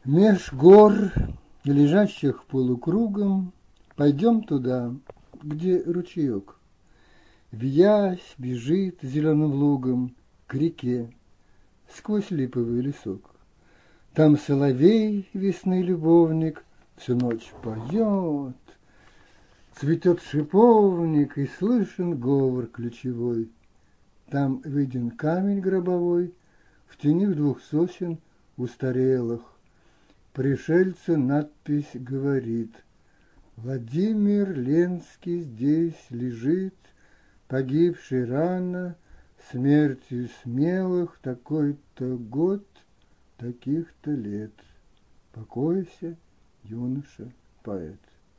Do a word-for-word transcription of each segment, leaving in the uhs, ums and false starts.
Меж гор, лежащих полукругом, пойдем туда, где ручеек, виясь, бежит зеленым лугом к реке сквозь липовый лесок. Там соловей, весны любовник, всю ночь поет, цветет шиповник и слышен говор ключевой. Там виден камень гробовой в тени двух сосен устарелых. Пришельцу надпись говорит: Владимир Ленский здесь лежит, погибший рано, смертью смелых, такой-то год, таких-то лет. Покойся, юноша, поэт.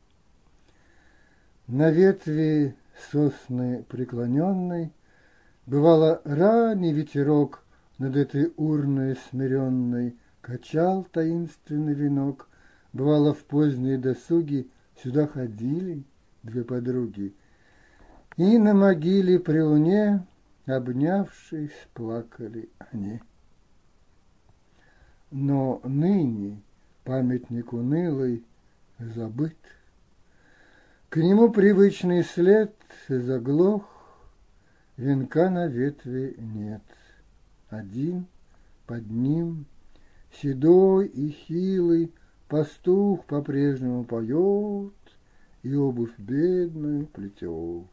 На ветви сосны преклоненной бывало ранний ветерок над этой урной смиренной качал таинственный венок. Бывало, в поздние досуги сюда ходили две подруги, и на могиле при луне, обнявшись, плакали они. Но ныне памятник унылый забыт, к нему привычный след заглох, венка на ветви нет. Один под ним седой и хилый пастух по-прежнему поет и обувь бедную плетет.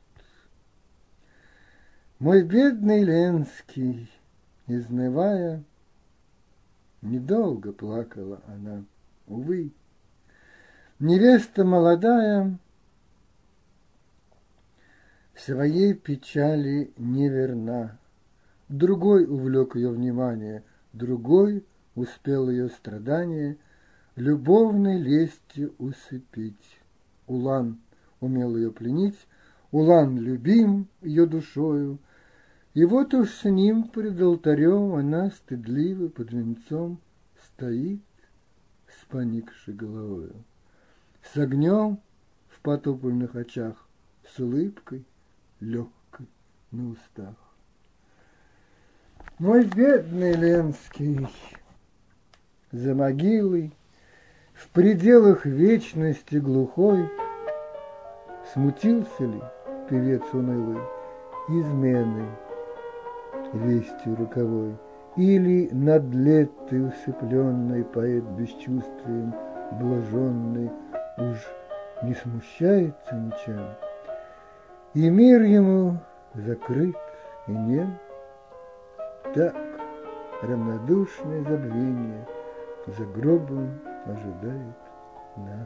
Мой бедный Ленский, изнывая, недолго плакала она, увы. Невеста молодая своей печали неверна. Другой увлек ее внимание, другой успел ее страдания любовной лестью усыпить. Улан умел ее пленить, Улан любим ее душою, и вот уж с ним пред алтарем она стыдливо под венцом стоит с поникшей головою, с огнем в потупленных очах, с улыбкой легкой на устах. Мой бедный Ленский, за могилой, в пределах вечности глухой, смутился ли певец унылый изменой, вестью роковой, или над летой усыпленный поэт бесчувствием блаженный уж не смущается ничем, и мир ему закрыт и нем? Так равнодушное забвение за гробом ожидает нас.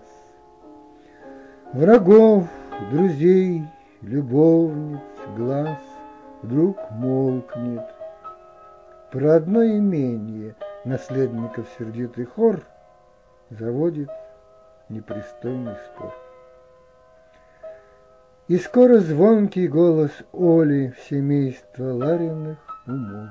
Врагов, друзей, любовниц, глаз вдруг молкнет. Про одно имение наследников сердитый хор заводит непристойный спор. И скоро звонкий голос Оли в семейство Лариных умолк.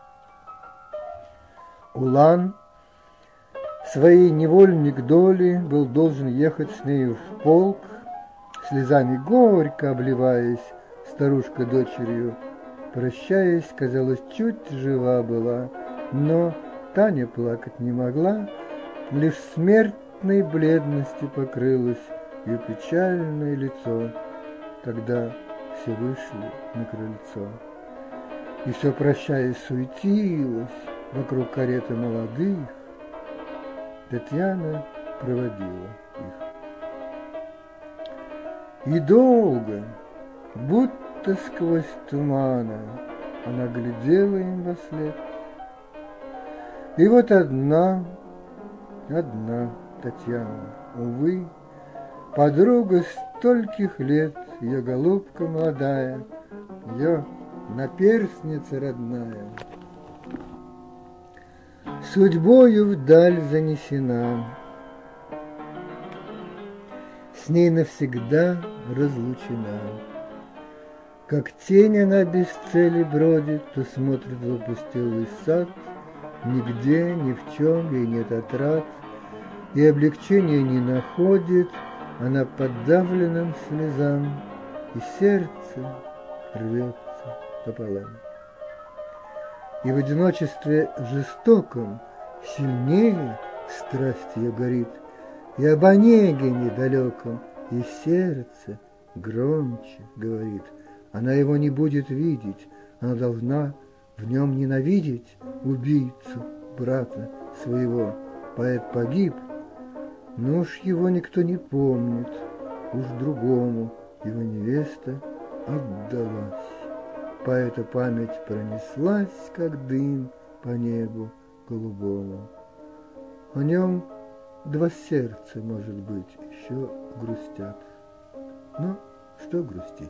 Улан своей невольник доли был должен ехать с нею в полк, слезами горько обливаясь, старушка дочерью, прощаясь, казалось, чуть жива была, но Таня плакать не могла, лишь смертной бледности покрылось ее печальное лицо, когда все вышли на крыльцо. И все, прощаясь, суетилось вокруг кареты молодых. Татьяна проводила их. И долго, будто сквозь тумана, она глядела им вослед. И вот одна, одна Татьяна, увы, подруга стольких лет, ее голубка молодая, ее наперсница родная, судьбою вдаль занесена, с ней навсегда разлучена. Как тень она без цели бродит, то смотрит в опустелый сад, нигде, ни в чем ей нет отрад, и облегчения не находит она подавленным слезам, и сердце рвется пополам. И в одиночестве жестоком сильнее страсть ее горит, и об Онеге недалеком, и сердце громче говорит. Она его не будет видеть, она должна в нем ненавидеть убийцу брата своего. Поэт погиб, но уж его никто не помнит, уж другому его невеста отдалась. Поэта память пронеслась, как дым по небу голубому. О нем два сердца, может быть, еще грустят. Но что грустить?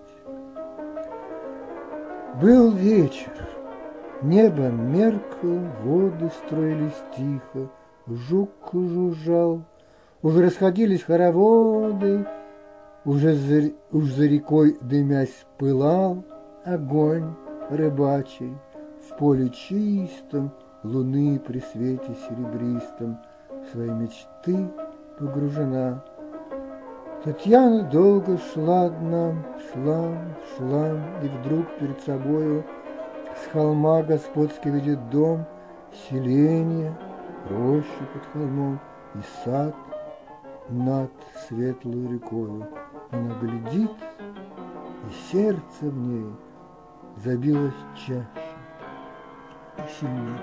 Был вечер, небо меркло, воды строились тихо, жук жужжал, уже расходились хороводы, уже за, уж за рекой дымясь пылал огонь рыбачий, в поле чистом луны при свете серебристом в свои мечты погружена. Татьяна долго шла одна, шла, шла, и вдруг перед собою с холма господски видит дом, селение, рощу под холмом и сад над светлой рекою. Она глядит, и сердце в ней забилось чаще и сильнее.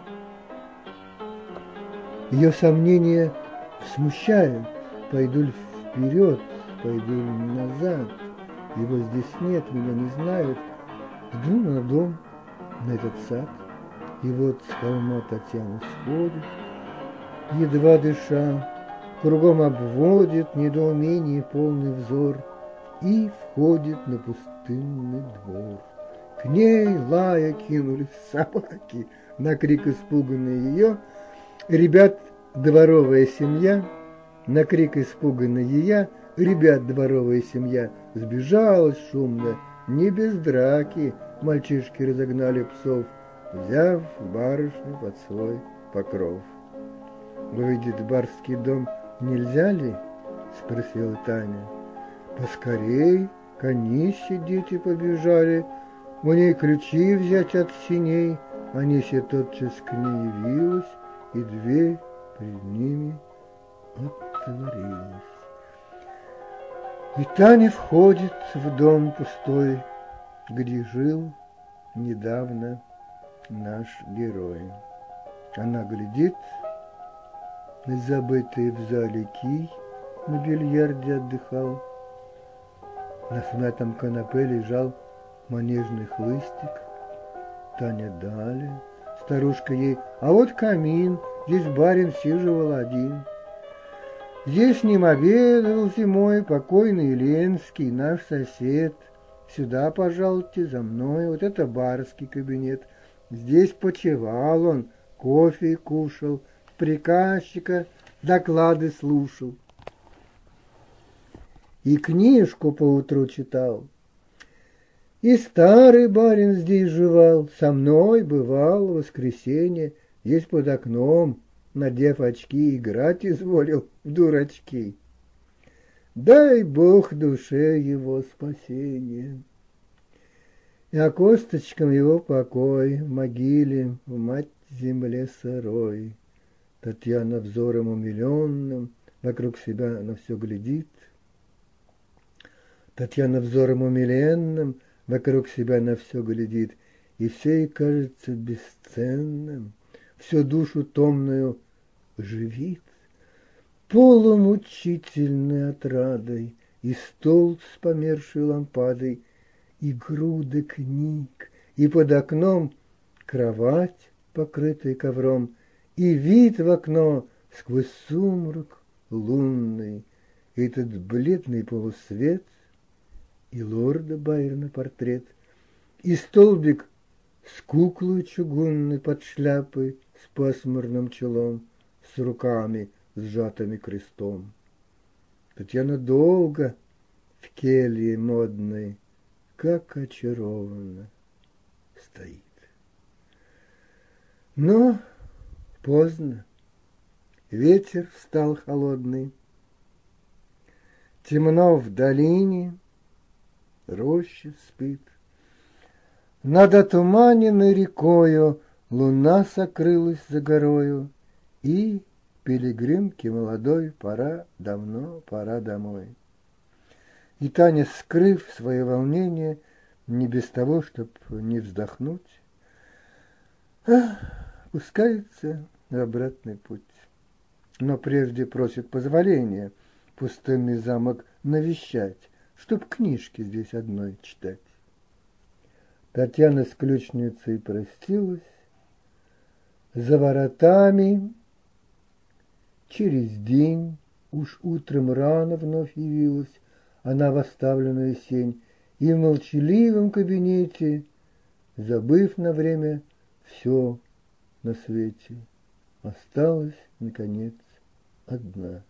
Ее сомнения смущают, пойду ли вперед, пойду ли назад, его здесь нет, меня не знают. Взгляну на дом, на этот сад, и вот с холма Татьяна сходит, едва дыша, кругом обводит недоумение полный взор и входит на пустынный двор. К ней лая кинулись собаки, на крик испуганной ее. Ребят дворовая семья, на крик испуганной ее, ребят дворовая семья сбежалась шумно, не без драки мальчишки разогнали псов, взяв барышню под свой покров. «Увидеть барский дом нельзя ли?» — спросила Таня. «Поскорей, конище дети побежали, у ней ключи взять от синей». Анисья тотчас к ней явилась, и дверь перед ними отворилась. И Таня входит в дом пустой, где жил недавно наш герой. Она глядит на забытый в зале кий, на бильярде отдыхал. На смятом канапе лежал манежный хлыстик. Таня далее. Старушка ей: а вот камин, здесь барин сиживал один. Здесь с ним обедал зимой покойный Ленский, наш сосед. Сюда, пожалуйте, за мной, вот это барский кабинет. Здесь почевал он, кофе кушал, приказчика доклады слушал. И книжку поутру читал. И старый барин здесь жевал, со мной бывал в воскресенье, здесь под окном, надев очки, играть изволил в дурачки. Дай Бог душе его спасение, а косточкам его покой в могиле, в мать земле сырой. Татьяна взором умиленным вокруг себя на все глядит. Татьяна взором умиленным вокруг себя на все глядит, и все ей кажется бесценным, всю душу томную живит. Полумучительной отрадой и стол с помершей лампадой, и груды книг, и под окном кровать, покрытая ковром, и вид в окно сквозь сумрак лунный, и этот бледный полусвет, и лорда Байрона портрет, и столбик с куклой чугунной под шляпой, с пасмурным челом, с руками, сжатыми крестом. Татьяна долго в келье модной, как очарованно, стоит. Но поздно, ветер встал холодный, темно в долине, роща спит. Над отуманенной рекою луна сокрылась за горою, и пилигримке молодой, пора давно, пора домой. И Таня, скрыв свое волнение, не без того, чтоб не вздохнуть, ах, пускается в обратный путь. Но прежде просит позволения пустынный замок навещать, чтоб книжки здесь одной читать. Татьяна с ключницей простилась, за воротами через день, уж утром рано вновь явилась она в оставленную сень, и в молчаливом кабинете, забыв на время все на свете, осталась, наконец, одна.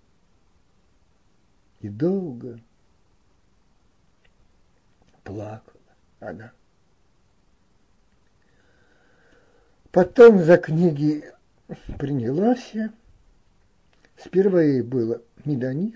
И долго плакала она. Потом за книги принялась я. Сперва ей было не до них,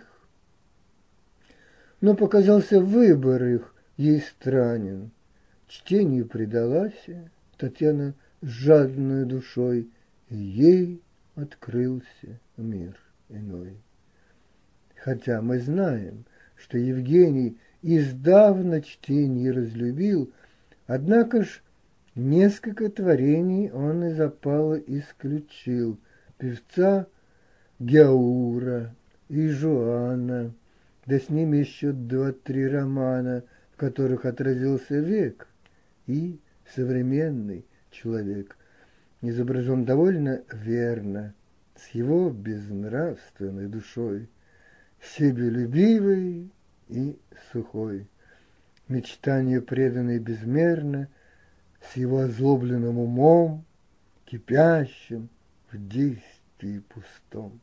но показался выбор их ей странен. Чтению предалась Татьяна с жадной душой, и ей открылся мир иной. Хотя мы знаем, что Евгений издавна чтение разлюбил, однако ж несколько творений он из опала исключил. Певца Гяура и Жуана, да с ними еще два-три романа, в которых отразился век и современный человек, изображен довольно верно, с его безнравственной душой, себелюбивой и сухой, мечтанию преданной безмерно, с его озлобленным умом, кипящим в действии пустом.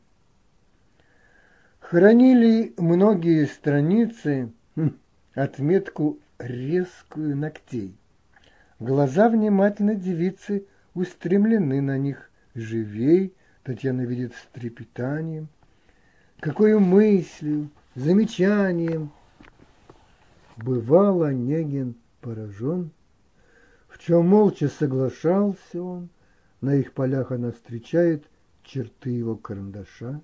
Хранили многие страницы хм, отметку резкую ногтей. Глаза внимательно девицы устремлены на них живей, Татьяна видит с трепетанием, какой мыслью, замечанием бывал Онегин поражен, в чем молча соглашался он, на их полях она встречает черты его карандаша.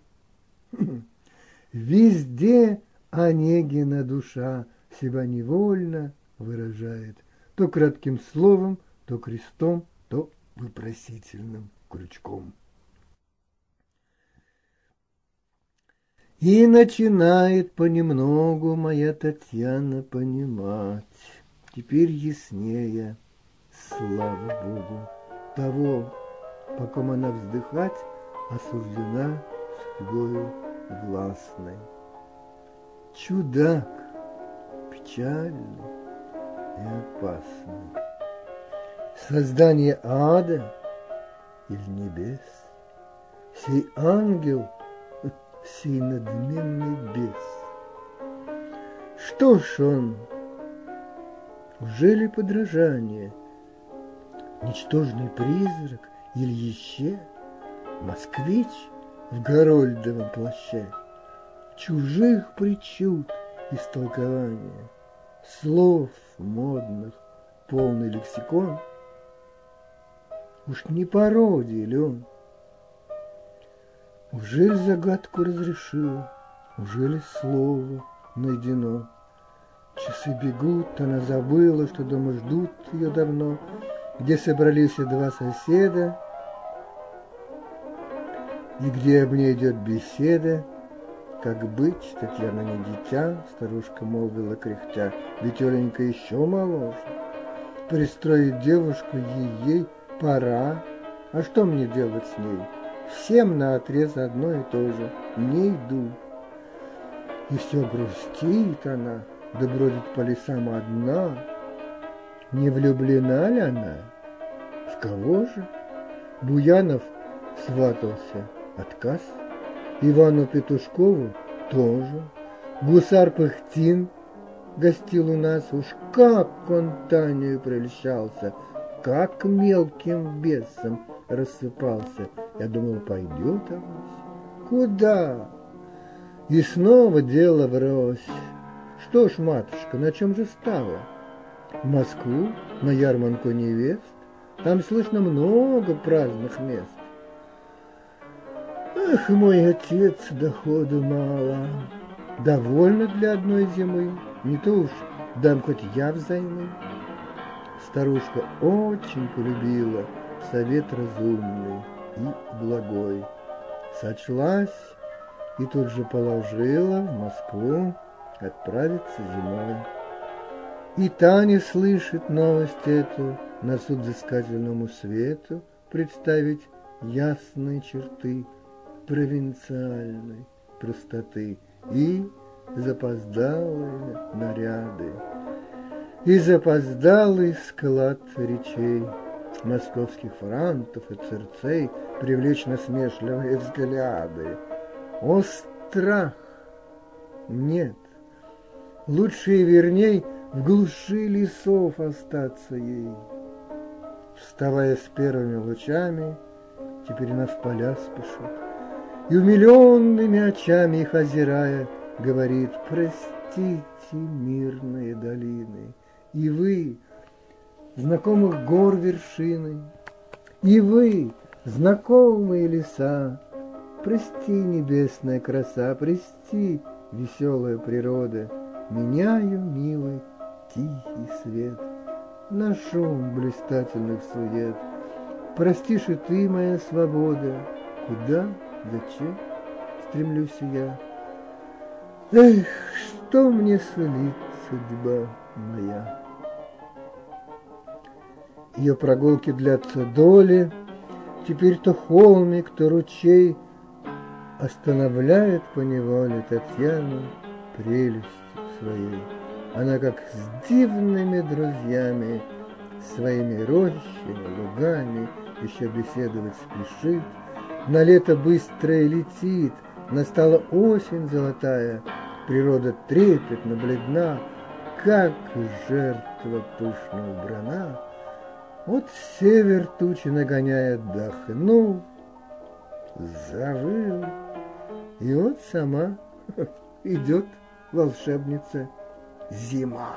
Везде Онегина душа себя невольно выражает, то кратким словом, то крестом, то вопросительным крючком. И начинает понемногу моя Татьяна понимать, теперь яснее, слава Богу, того, по ком она вздыхать осуждена судьбою властной. Чудак, печальный и опасный. Создание ада или небес, сей ангел, сей надменный бес. Что ж он, ужели подражание, ничтожный призрак или еще москвич в горольдовом плаще, чужих причуд истолкования, слов модных полный лексикон? Уж не пародия ли он? Ужели загадку разрешил, ужели слово найдено? Часы бегут, она забыла, что дома ждут ее давно, где собрались два соседа, и где об ней идет беседа. Как быть, Татьяна не дитя, старушка молвила кряхтя, ведь Оленька еще моложе. Пристроить девушку ей пора, а что мне делать с ней? Всем наотрез одно и то же, не иду. И все грустит она, да бродит по лесам одна. Не влюблена ли она? В кого же? Буянов сватался, отказ. Ивану Петушкову тоже. Гусар Пыхтин гостил у нас. Уж как он Таню прельщался, как мелким бесом рассыпался. Я думал, пойдет авось. Куда? И снова дело врозь. Что ж, матушка, на чем же стало? В Москву, на ярмарку невест. Там слышно много праздных мест. Ах, мой отец, доходу мало, довольно для одной зимы, не то уж дам хоть я взаймы. Старушка очень полюбила совет разумный и благой, сочлась и тут же положила в Москву отправиться зимой. И та не слышит новость эту, на суд взыскательному свету представить ясные черты провинциальной простоты и запоздалые наряды, и запоздалый склад речей московских франтов и цирцей привлечь насмешливые взгляды. О, страх! Нет, лучше и верней в глуши лесов остаться ей. Вставая с первыми лучами, теперь она в поля спешит, и умиленными очами их озирая, говорит: простите, мирные долины, и вы, знакомых гор вершины, и вы, знакомые леса, прости, небесная краса, прости, веселая природа, меняю, милый, тихий свет на шум блистательных сует. Простишь и ты, моя свобода, куда, зачем стремлюсь я? Эх, что мне сулит судьба моя? Ее прогулки длятся доли, теперь то холмик, то ручей останавливает поневоле Татьяну прелестью своей. Она как с дивными друзьями, своими рощами, лугами еще беседовать спешит. На лето быстрое летит, настала осень золотая, природа трепетно бледна, как жертва пышно убрана. Вот север тучи нагоняет, дохнул, завыл, и вот сама идет волшебница зима.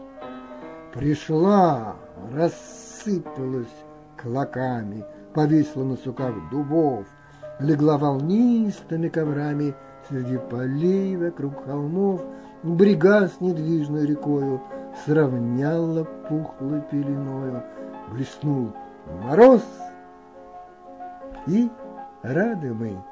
Пришла, рассыпалась клоками, повисла на суках дубов, легла волнистыми коврами среди полей вокруг холмов, брега с недвижной рекою сравняла пухлой пеленою, блеснул мороз, и рады мы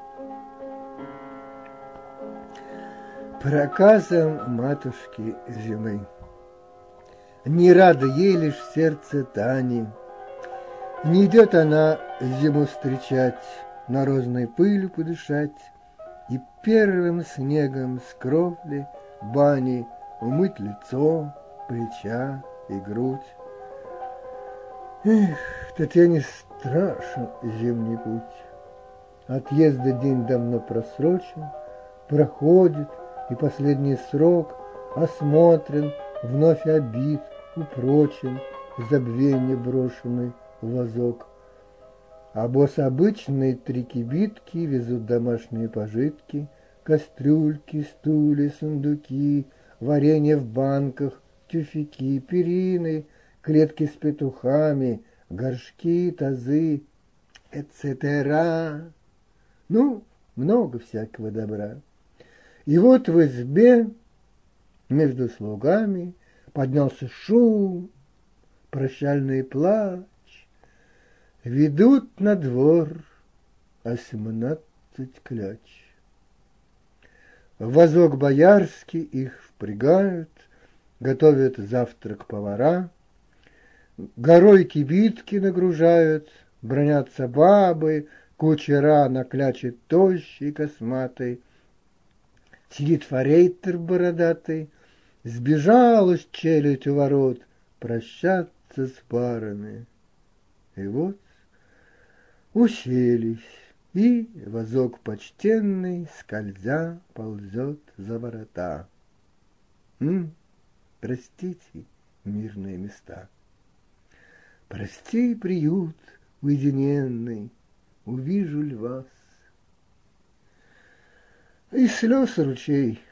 проказам матушки зимы. Не рада ей лишь сердце Тани. Не идет она зиму встречать, морозной пылью подышать и первым снегом с кровли бани умыть лицо, плеча и грудь. Эх, Татьяне страшен зимний путь. Отъезда день давно просрочен, проходит, и последний срок осмотрен, вновь обид, упрочен, забвенье брошенный в вазок. А босс обычные три кибитки везут домашние пожитки, кастрюльки, стулья, сундуки, варенье в банках, тюфяки, перины, клетки с петухами, горшки, тазы, et cetera. Ну, много всякого добра. И вот в избе между слугами поднялся шум, прощальный плач. Ведут на двор осьмнадцать кляч. В вазок боярский их впрягают, готовят завтрак повара, горой кибитки нагружают, бронятся бабы, кучера на кляче тощий косматый. Сидит форейтер бородатый, сбежалась челядь у ворот прощаться с парами. И вот уселись, и вазок почтенный, скользя, ползет за ворота. М, простите, мирные места. Прости, приют уединенный, увижу ль вас. И слез ручей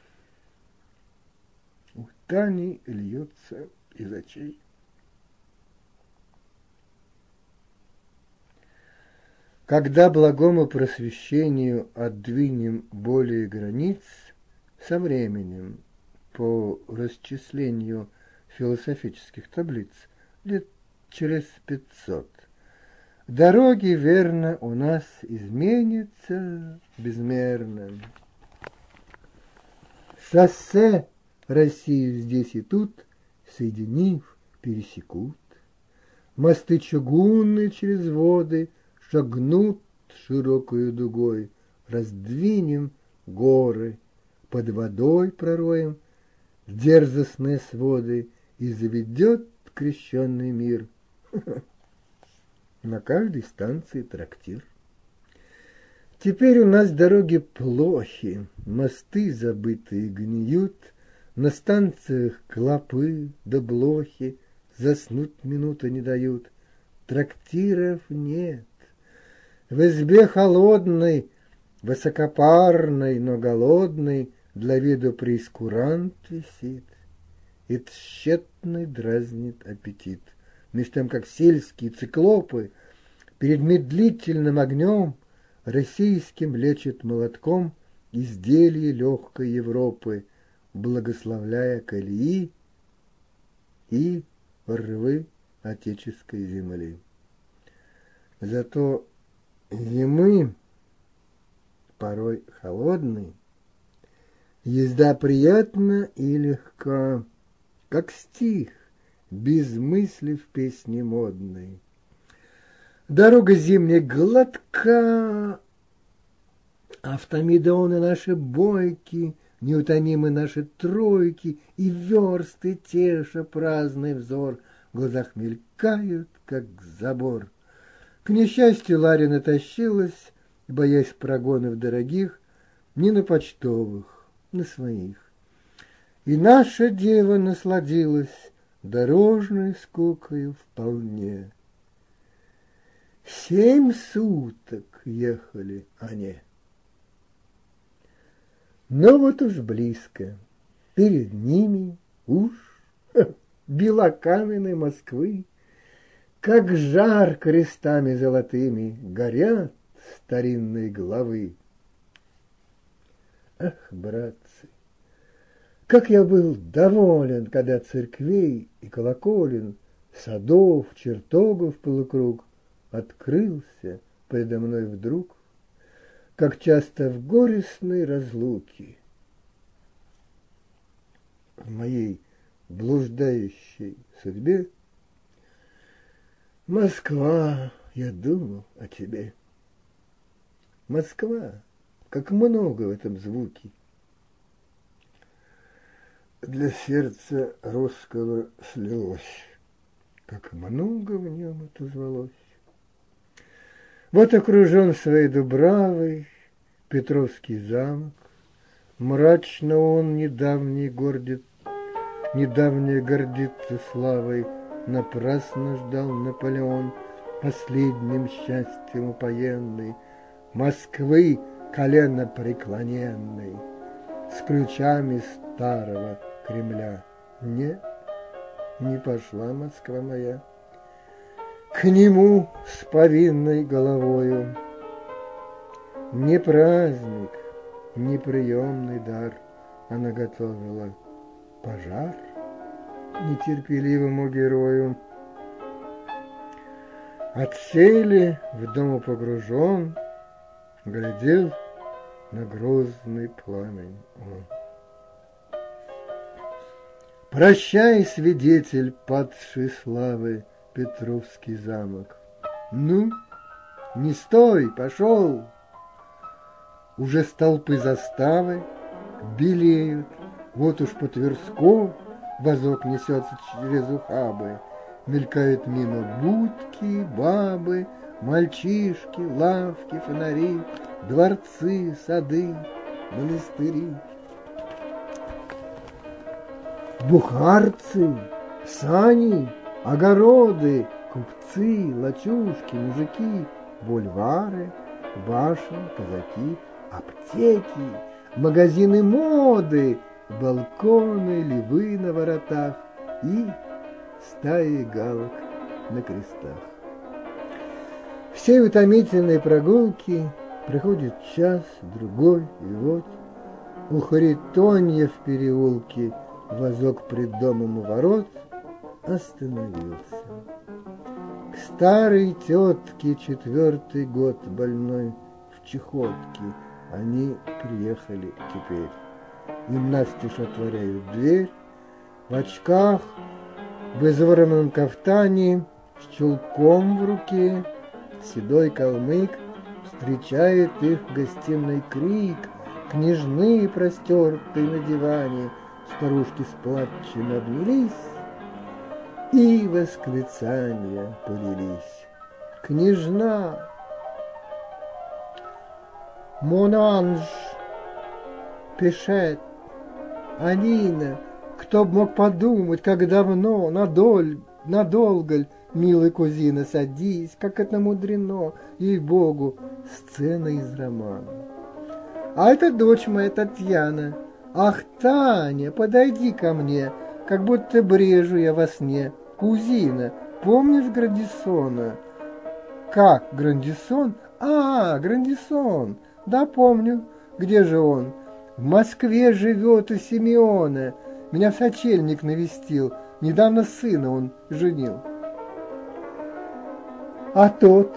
у Тани льется из очей. Когда благому просвещению отдвинем более границ, со временем, по расчислению философических таблиц, лет через пятьсот, дороги, верно, у нас изменятся безмерно. Шоссе Россию здесь и тут, соединив, пересекут. Мосты чугунные через воды шагнут широкою дугой. Раздвинем горы, под водой пророем дерзостные своды, и заведет крещенный мир. На каждой станции трактир. Теперь у нас дороги плохи, мосты забытые гниют, на станциях клопы да блохи заснуть минуты не дают. Трактиров нет. В избе холодной, высокопарной, но голодной, для виду прейскурант висит, и тщетный дразнит аппетит. Меж тем, как сельские циклопы перед медлительным огнем российским лечат молотком изделие легкой Европы, благословляя колеи и рвы отеческой земли. Зато зимы, порой холодной, езда приятна и легка, как стих, без мысли в песне модной. Дорога зимняя гладка, автомедоны наши бойки, неутомимы наши тройки, и версты теша праздный взор, в глазах мелькают, как забор. К несчастью, Ларя натащилась, боясь прогонов дорогих, не на почтовых, на своих. И наша дева насладилась дорожной скукою вполне. Семь суток ехали они. Но вот уж близко, перед ними уж белокаменной Москвы, как жар крестами золотыми горят старинные главы. Ах, братцы, как я был доволен, когда церквей и колоколен, садов, чертогов полукруг открылся предо мной вдруг, как часто в горестной разлуке, в моей блуждающей судьбе, Москва, я думал о тебе. Москва, как много в этом звуке. Для сердца русского слилось, как много в нем отозвалось. Вот окружен своей дубравой Петровский замок, мрачно он недавний гордит, недавнее гордится славой, напрасно ждал Наполеон последним счастьем упоенный Москвы колено преклоненной с ключами старого Кремля. Нет, не пошла Москва моя к нему с повинной головою. Не праздник, не приемный дар она готовила, пожар нетерпеливому герою. От сели в дому погружен, глядел на грозный пламень он. Прощай, свидетель падшей славы, Петровский замок. Ну, не стой, пошел. Уже столпы заставы белеют, вот уж по Тверской возок несется через ухабы. Мелькают мимо будки, бабы, мальчишки, лавки, фонари, дворцы, сады, монастыри. Бухарцы, сани, огороды, купцы, лачушки, мужики, бульвары, башни, казаки, аптеки, магазины моды, балконы, львы на воротах и стаи галок на крестах. всей утомительной прогулки проходит час, другой, и вот у Харитонья в переулке возок пред домом у ворот остановился. К старой тетке четвертый год больной в чехотке они приехали теперь. Им настежь отворяют дверь, в очках, в изорванном кафтане, с чулком в руке, седой калмык встречает их в гостиной крик, княжны, простертые на диване, старушки с плачем обнялись, и восклицания полились. Княжна! Мон анж! Пишет! Алина! Кто б мог подумать, как давно, надоль, надолго ль, милая кузина, садись, как это мудрено, ей-богу, сцена из романа. А это дочь моя Татьяна. Ах, Таня, подойди ко мне, как будто брежу я во сне. Кузина, помнишь Грандисона? Как, Грандисон? А, Грандисон, да помню. Где же он? В Москве живет у Симеона. Меня в сочельник навестил. Недавно сына он женил. А тот?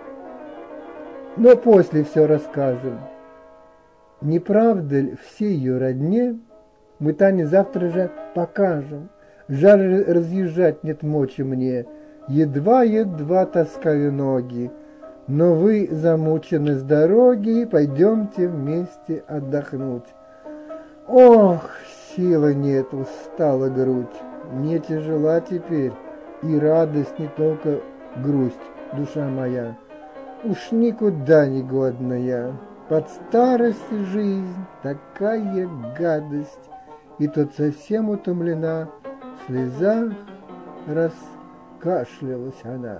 Но после все расскажем. Не правда ли всей ее родне мы Тане завтра же покажем? Жаль, разъезжать нет мочи мне, едва-едва таскаю ноги. Но вы замучены с дороги, пойдемте вместе отдохнуть. Ох, силы нет, устала грудь, мне тяжела теперь, и радость не только грусть, душа моя. Уж никуда не годная, под старость жизнь такая гадость, и тут совсем утомлена, в слезах раскашлялась она.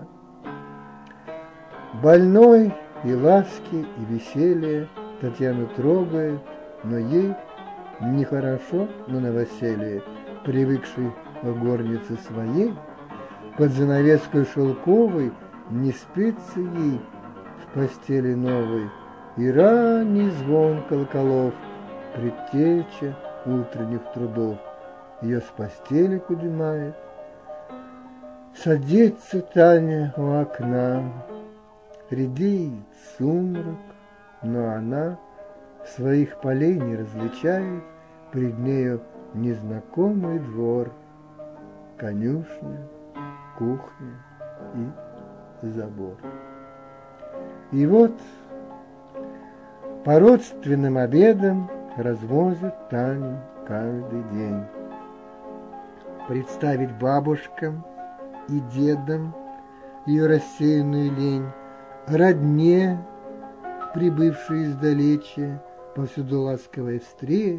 Больной и ласки, и веселье Татьяну трогает, но ей нехорошо на новоселье, привыкшей в горнице своей, под занавеской шелковой не спится ей в постели новой, и ранний звон колоколов, предтеча утренних трудов, ее с постели поднимает. Садится Таня у окна, редеет сумрак, но она своих полей не различает, пред нею незнакомый двор, конюшня, кухня и забор. И вот по родственным обедам развозят Таню каждый день. Представить бабушкам и дедам ее рассеянную лень, родне, прибывшей издалече, повсюду ласковая встреча.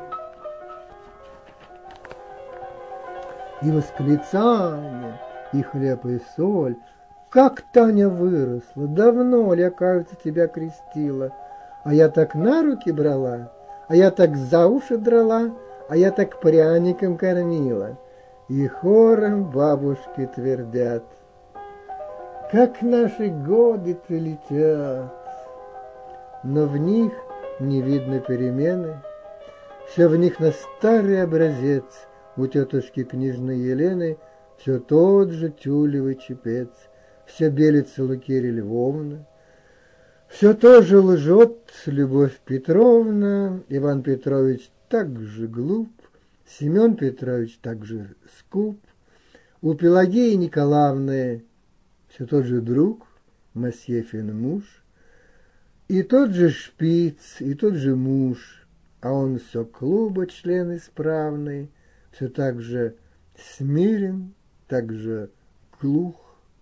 И восклицания, и хлеб, и соль. Как Таня выросла, давно ли, кажется, тебя крестила, а я так на руки брала, а я так за уши драла, а я так пряником кормила. И хором бабушки твердят: как наши годы-то летят. Но в них не видно перемены, все в них на старый образец. У тетушки княжны Елены все тот же тюлевый чепец, все белится Лукерья Львовна, все тоже лжет Любовь Петровна, Иван Петрович так же глуп, Семен Петрович так же скуп, у Пелагеи Николаевны все тот же друг, Масьефин муж, и тот же шпиц, и тот же муж, а он все клуба член исправный, все так же смирен, так же глух,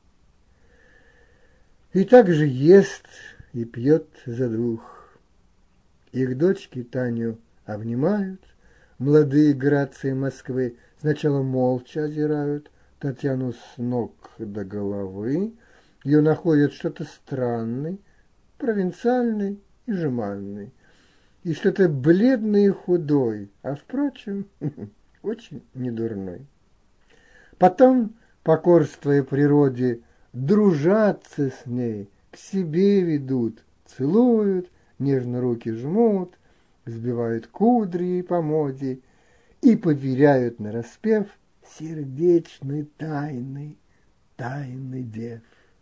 и так же ест и пьет за двух. Их дочки Таню обнимают, молодые грации Москвы сначала молча озирают Татьяну с ног до головы, ее находят что-то странный, провинциальный и жеманный, и что-то бледный и худой, а, впрочем, очень недурной. Потом, покорствуя природе, дружатся с ней, к себе ведут, целуют, нежно руки жмут, взбивают кудри по моде и поверяют нараспев сердечной тайны, тайны дев.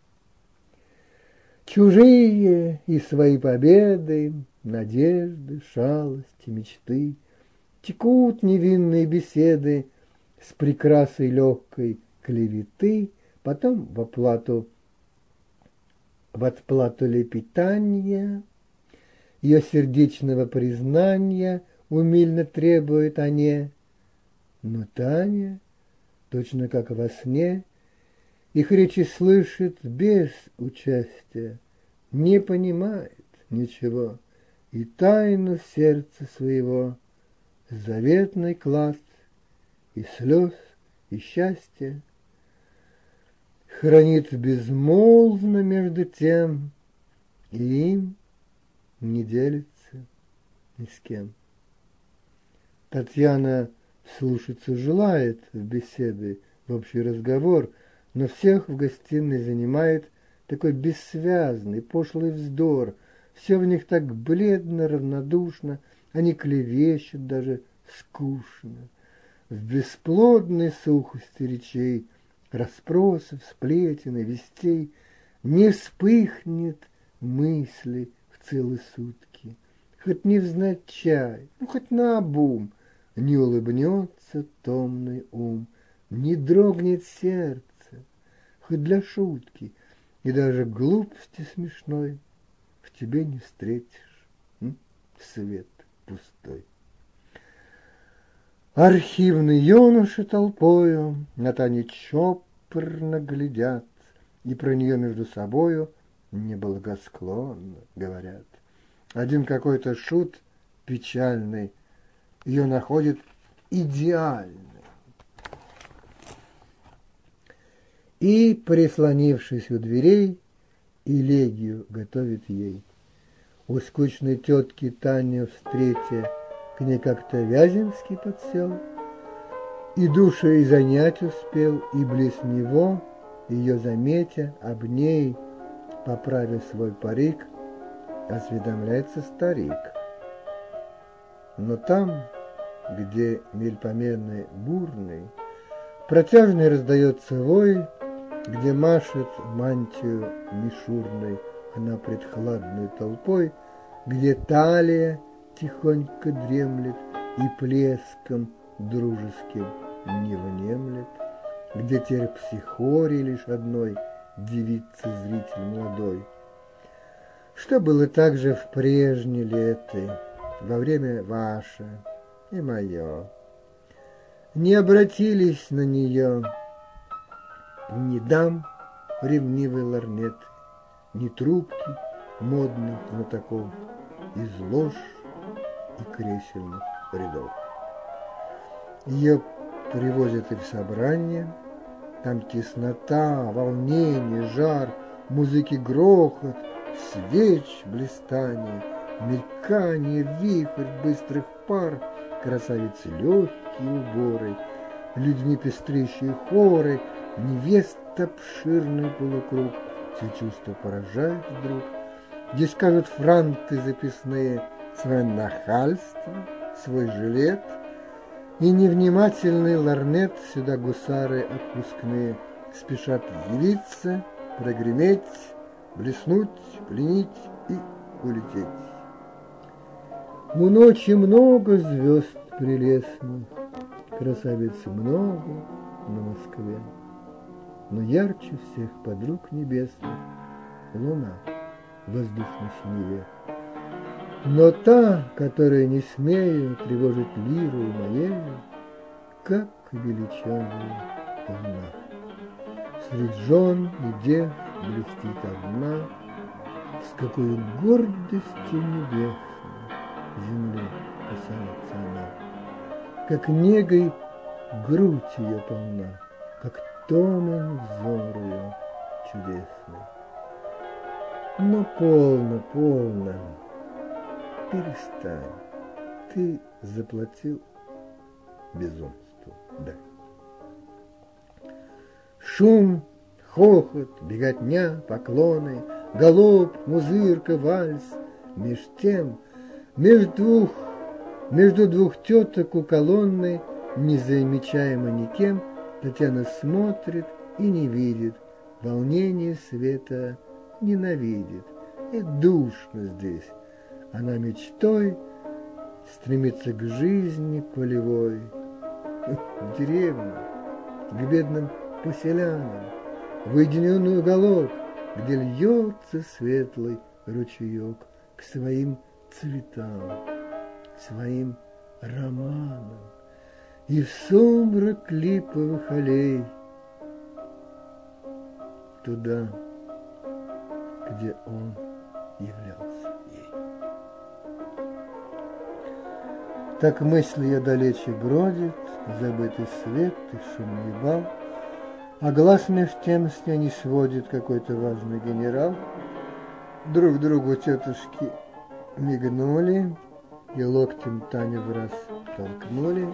Чужие и свои победы, надежды, шалости, мечты, текут невинные беседы с прикрасой легкой клеветы, потом в оплату, в отплату лепетания, ее сердечного признания умильно требует они. Но Таня, точно как во сне, их речи слышит без участия, не понимает ничего, и тайну сердца своего, заветный клад и слез, и счастья, хранит безмолвно между тем, и им не делится ни с кем. Татьяна слушаться желает в беседы, в общий разговор, но всех в гостиной занимает такой бессвязный, пошлый вздор. Все в них так бледно, равнодушно, они клевещут даже скучно. В бесплодной сухости речей, расспросов, сплетен и вестей не вспыхнет мысли в целые сутки. Хоть невзначай, ну хоть наобум, не улыбнется томный ум, не дрогнет сердце, хоть для шутки, и даже глупости смешной в тебе не встретишь, м? Свет пустой. Архивные юноши толпою на Тане чопорно глядят, и про нее между собою неблагосклонно говорят. Один какой-то шут печальный ее находит идеальной. И, прислонившись у дверей, элегию готовит ей. У скучной тетки Таню встретя, к ней как-то Вяземский подсел, и душей занять успел, и близ него, ее заметя, об ней, поправив свой парик, осведомляется старик. Но там, где мельпоменный бурный, протяжный раздается вой, где машет мантию мишурной она пред хладной толпой, где талия тихонько дремлет и плеском дружеским не внемлет, где терпсихоре лишь одной девицы зритель молодой. Что было также в прежние лета, во время ваше и мое. Не обратились на нее ни дам ревнивый лорнет, ни трубки модных знатоков из лож и кресельных рядов. Ее привозят и в собрание, там теснота, волнение, жар, музыки грохот, свеч блистание, мелькание, вихрь быстрых пар, красавицы легкие уборы, людьми пестрящие хоры, невест обширный полукруг, все чувства поражают вдруг. Здесь скажут франты записные свое нахальство, свой жилет, и невнимательный лорнет сюда гусары отпускные спешат явиться, прогреметь, блеснуть, пленить и улететь. У ночи много звезд прелестных, красавиц много на Москве, но ярче всех подруг небесных луна в воздушной синеве. Но та, которая не смея тревожит лиру моею, как величавая она. Средь жен и дев блестит одна, с какой гордостью небесной земли касается она. Как негой грудь ее полна, как томен взор ее чудесный. Но полно, полно, перестань, ты заплатил безумству, да. Шум, хохот, беготня, поклоны, галоп, музырка, вальс. Меж тем, между двух, между двух теток у колонны, не замечаемо никем, Татьяна смотрит и не видит, волнение света ненавидит. И душно здесь. Она мечтой стремится к жизни полевой, в деревню, к бедным поселянам, в уединенный уголок, где льется светлый ручеек, к своим цветам, своим романам. И в сумрак липовых аллей, туда, где он являлся ей. Так мысль ее далече бродит, забытый свет и шумный бал, а глаз меж тем с ней не сводит какой-то важный генерал. Друг другу тетушки мигнули и локтем Таню в раз толкнули.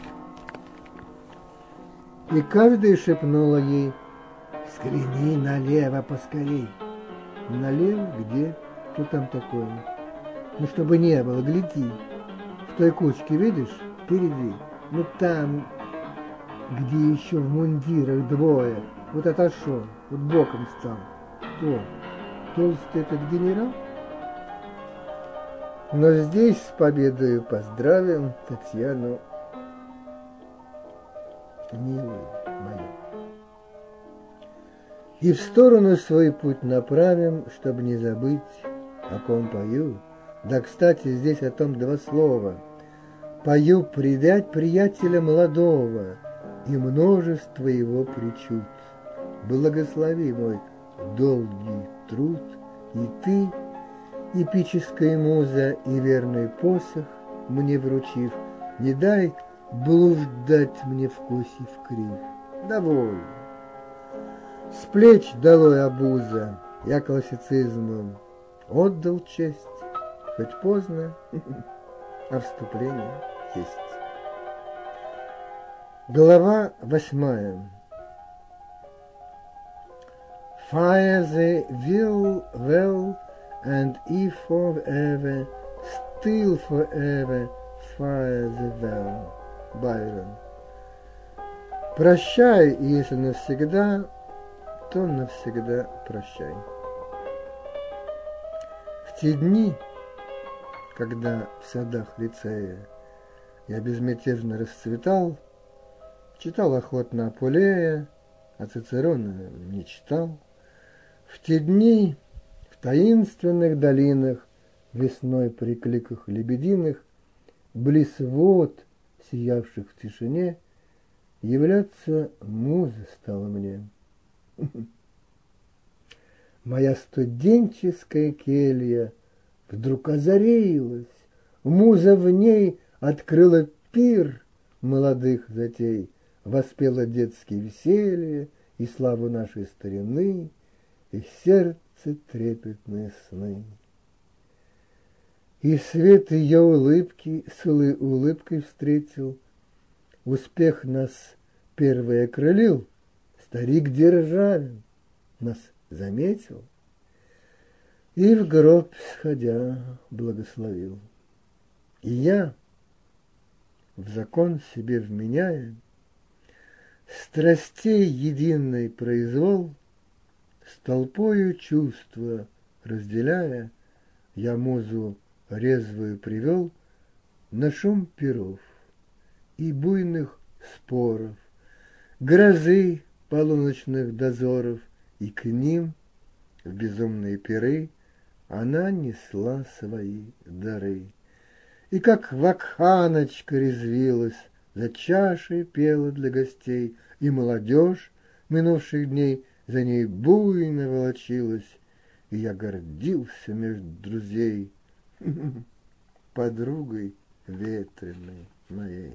И каждая шепнула ей: «Взгляни налево поскорей». Налево? Где? Что там такое? Ну, чтобы не было, гляди. В той кучке, видишь, впереди. Ну, там, где еще в мундирах двое. Вот отошел, вот боком стал. Кто? Толстый этот генерал? Но здесь с победою поздравим Татьяну, милую мою. И в сторону свой путь направим, чтобы не забыть, о ком пою. Да, кстати, здесь о том два слова. Пою привять приятеля молодого и множество его причуд. Благослови мой долгий труд, и ты, эпическая муза, и верный посох мне вручив, не дай блуждать мне в косе в крив. Довольно. С плеч долой обуза, я классицизмом отдал честь, хоть поздно, а вступление есть. Глава восьмая. Fire the will well, and if forever, still forever, fire the well. Байрон. Прощай, если навсегда, то навсегда прощай. В те дни, когда в садах лицея я безмятежно расцветал, читал охотно Апулея, а Цицерона не читал. В те дни в таинственных долинах, весной при кликах лебединых, близ вод, сиявших в тишине, являться муза стала мне. Моя студенческая келья вдруг озарилась, муза в ней открыла пир молодых затей, воспела детские веселья и славу нашей старины, и сердце трепетные сны. И свет ее улыбки с улыбкой встретил, успех нас первый окрылил, старик Державин нас заметил и в гроб сходя благословил. И я, в закон себе вменяя, страстей единый произвол, с толпою чувства разделяя, я музу резвую привел на шум пиров и буйных споров, грозы полуночных дозоров, и к ним в безумные пиры она несла свои дары. И как вакханочка резвилась, за чашей пела для гостей, и молодежь минувших дней за ней буйно волочилась, и я гордился между друзей подругой ветреной моей.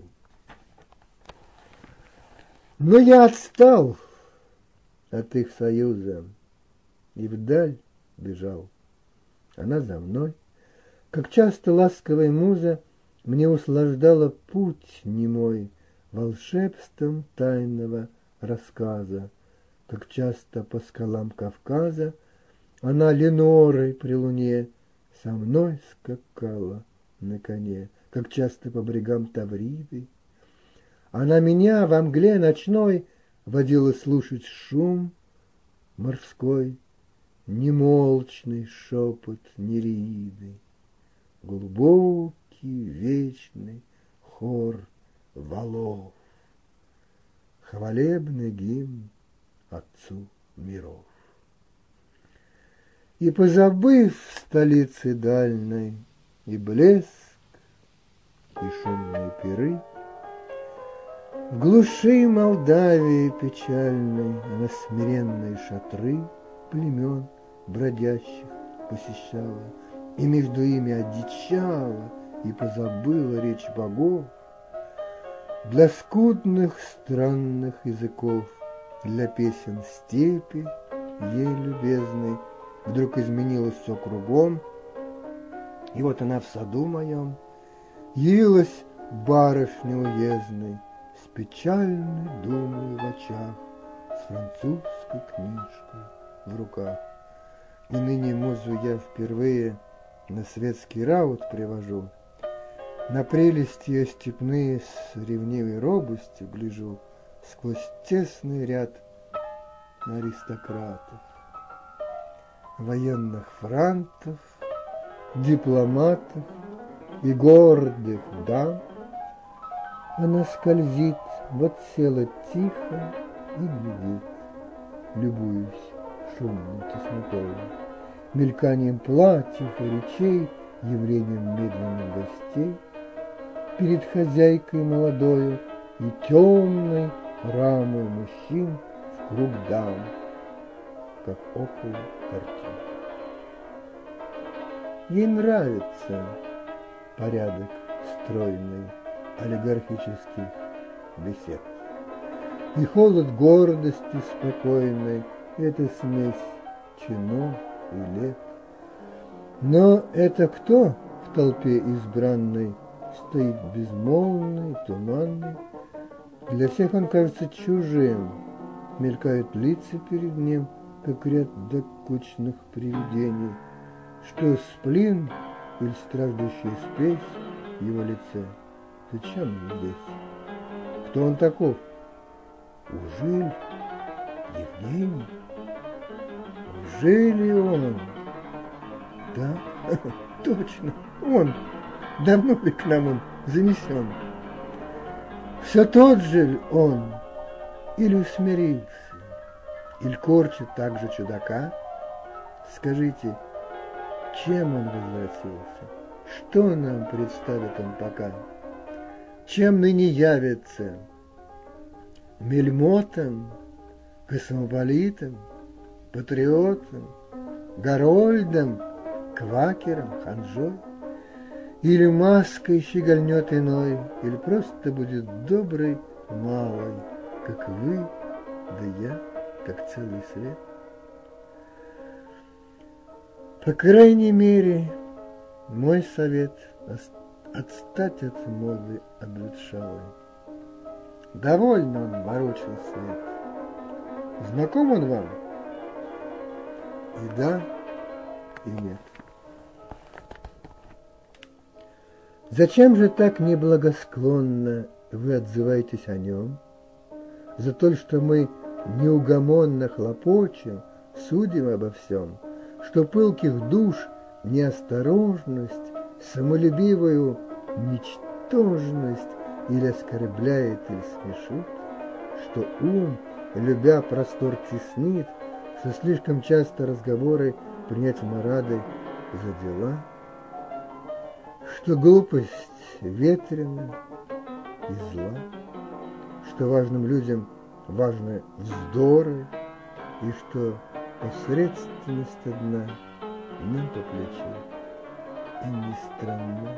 Но я отстал от их союза и вдаль бежал. Она за мной, как часто ласковая муза мне услаждала путь немой волшебством тайного рассказа, как часто по скалам Кавказа Она Ленорой при луне со мной скакала на коне, как часто по брегам Тавриды. Она меня во мгле ночной водила слушать шум морской, немолчный шепот Нереиды, глубокий вечный хор валов, хвалебный гимн Отцу миров. И позабыв столицы дальной и блеск, и шумные пиры, в глуши Молдавии печальной она смиренные шатры племен бродящих посещала, и между ими одичала и позабыла речь богов. Для скудных странных языков, для песен степи ей любезной вдруг изменилось все кругом, и вот она в саду моем явилась барышня уездной, с печальной думой в очах, с французской книжкой в руках. И ныне музу я впервые на светский раут привожу, на прелесть ее степные с ревнивой робостью гляжу сквозь тесный ряд аристократов, военных франтов, дипломатов и гордых дам. Она скользит, вот села тихо и глядит, любуясь шумной теснотой, мельканием платьев и речей, явлением медленных гостей перед хозяйкой молодою и темной рамой мужчин в круг дам, как около картин. Ей нравится порядок стройный олигархических бесед, и холод гордости спокойной, это смесь чинов и лет. Но это кто в толпе избранной стоит безмолвный, туманный? Для всех он кажется чужим, мелькают лица перед ним, как ряд докучных привидений. Что сплин или страждущая спесь в его лице? Зачем он здесь? Кто он таков? Ужель Евгений? Ужели он? Да, точно, он. Давно ли к нам он занесен? Все тот же он, или усмирился, или корчит так же чудака? Скажите, чем он возвратился? Что нам представит он пока? Чем ныне явится? Мельмотом, космополитом, патриотом, Гарольдом, квакером, ханжой? Или маской щегольнет иной, или просто будет добрый малый, как вы, да я, как целый свет? По крайней мере, мой совет – отстать от моды обветшалой. Довольно он ворочил свет. Знаком он вам? И да, и нет. Зачем же так неблагосклонно вы отзываетесь о нем? За то, что мы неугомонно хлопочем, судим обо всем, что пылких душ неосторожность, самолюбивую ничтожность или оскорбляет, или смешит, что ум, любя простор, теснит, что слишком часто разговоры принять мы рады за дела, что глупость ветрена и зла, что важным людям важны вздоры, и что посредственность одна нам по плечу, и не странно.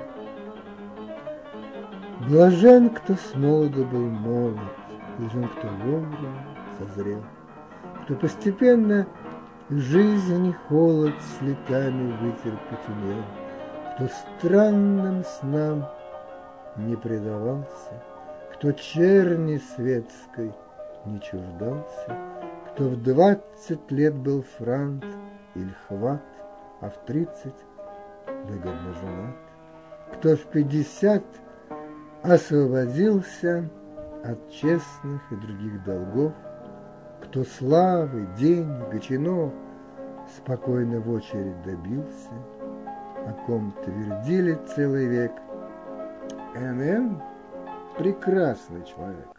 Блажен, кто с молоду был молод, блажен, кто вовремя созрел, кто постепенно жизни холод с летами вытерпеть умел, кто странным снам не предавался, кто черни светской не чуждался, кто в двадцать лет был франт или хват, а в тридцать выгодно женат. Кто в пятьдесят освободился от честных и других долгов, кто славы, денег и чинов спокойно в очередь добился, о ком твердили целый век: эн эн прекрасный человек.